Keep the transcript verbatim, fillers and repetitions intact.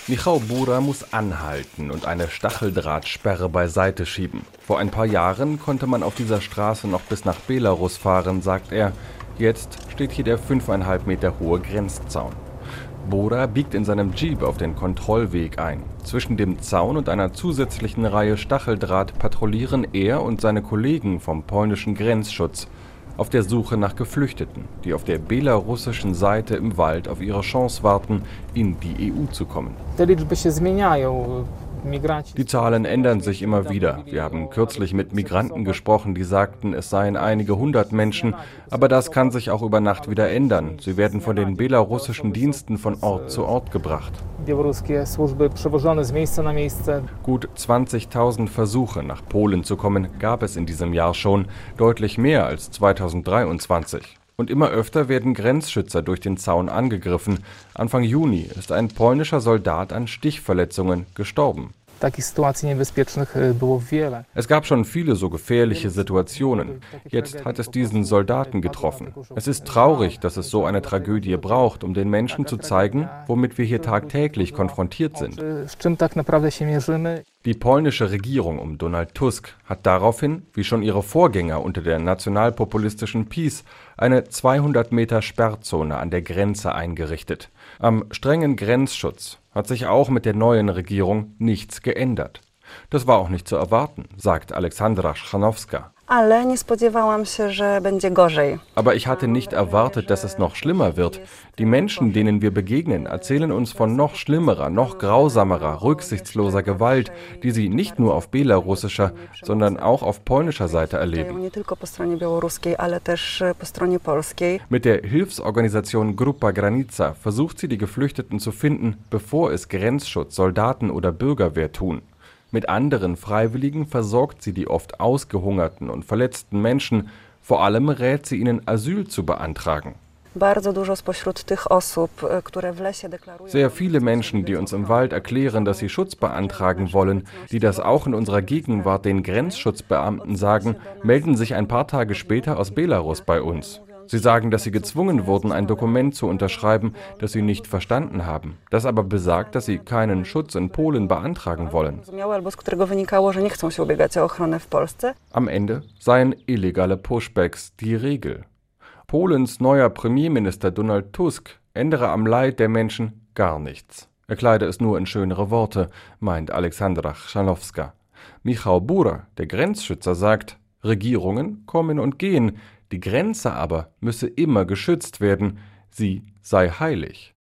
Michał Bura muss anhalten und eine Stacheldrahtsperre beiseite schieben. Vor ein paar Jahren konnte man auf dieser Straße noch bis nach Belarus fahren, sagt er. Jetzt steht hier der fünfeinhalb Meter hohe Grenzzaun. Bura biegt in seinem Jeep auf den Kontrollweg ein. Zwischen dem Zaun und einer zusätzlichen Reihe Stacheldraht patrouillieren er und seine Kollegen vom polnischen Grenzschutz auf der Suche nach Geflüchteten, die auf der belarussischen Seite im Wald auf ihre Chance warten, in die E U zu kommen. Die Zahlen ändern sich immer wieder. Wir haben kürzlich mit Migranten gesprochen, die sagten, es seien einige hundert Menschen, aber das kann sich auch über Nacht wieder ändern. Sie werden von den belarussischen Diensten von Ort zu Ort gebracht. Gut zwanzigtausend Versuche, nach Polen zu kommen, gab es in diesem Jahr schon, deutlich mehr als zweitausenddreiundzwanzig. Und immer öfter werden Grenzschützer durch den Zaun angegriffen. Anfang Juni ist ein polnischer Soldat an Stichverletzungen gestorben. Es gab schon viele so gefährliche Situationen. Jetzt hat es diesen Soldaten getroffen. Es ist traurig, dass es so eine Tragödie braucht, um den Menschen zu zeigen, womit wir hier tagtäglich konfrontiert sind. Die polnische Regierung um Donald Tusk hat daraufhin, wie schon ihre Vorgänger unter der nationalpopulistischen PiS, eine zweihundert Meter Sperrzone an der Grenze eingerichtet. Am strengen Grenzschutz hat sich auch mit der neuen Regierung nichts geändert. Das war auch nicht zu erwarten, sagt Aleksandra Schranowska. Aber ich hatte nicht erwartet, dass es noch schlimmer wird. Die Menschen, denen wir begegnen, erzählen uns von noch schlimmerer, noch grausamerer, rücksichtsloser Gewalt, die sie nicht nur auf belarussischer, sondern auch auf polnischer Seite erleben. Mit der Hilfsorganisation Grupa Granica versucht sie, die Geflüchteten zu finden, bevor es Grenzschutz, Soldaten oder Bürgerwehr tun. Mit anderen Freiwilligen versorgt sie die oft ausgehungerten und verletzten Menschen. Vor allem rät sie ihnen, Asyl zu beantragen. Sehr viele Menschen, die uns im Wald erklären, dass sie Schutz beantragen wollen, die das auch in unserer Gegenwart den Grenzschutzbeamten sagen, melden sich ein paar Tage später aus Belarus bei uns. Sie sagen, dass sie gezwungen wurden, ein Dokument zu unterschreiben, das sie nicht verstanden haben, das aber besagt, dass sie keinen Schutz in Polen beantragen wollen. Am Ende seien illegale Pushbacks die Regel. Polens neuer Premierminister Donald Tusk ändere am Leid der Menschen gar nichts. Er kleide es nur in schönere Worte, meint Aleksandra Schranowska. Michał Bura, der Grenzschützer, sagt, Regierungen kommen und gehen, die Grenze aber müsse immer geschützt werden, sie sei heilig.